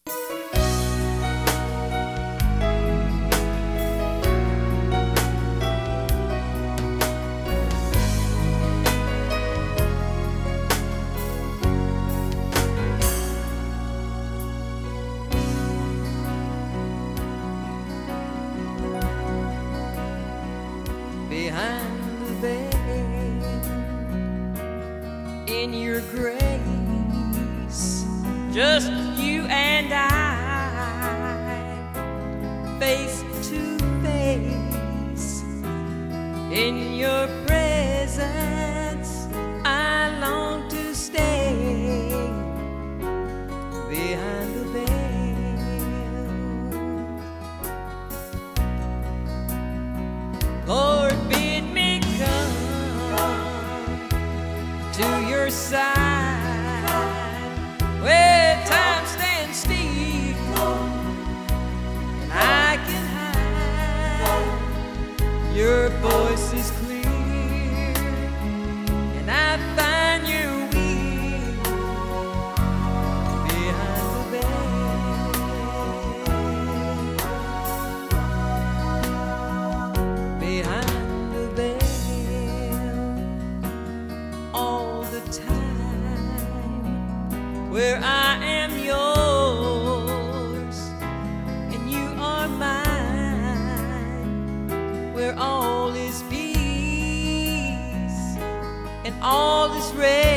Behind the veil, in your grace, just you and I, face to face. In your presence, I long to stay. Behind the veil, Lord, bid me come to your side where time stands still and I can hide. Your voice is clear and I find your will behind the veil. Behind the veil, all the time, where I am yours and you are mine, where all is peace and all is rest.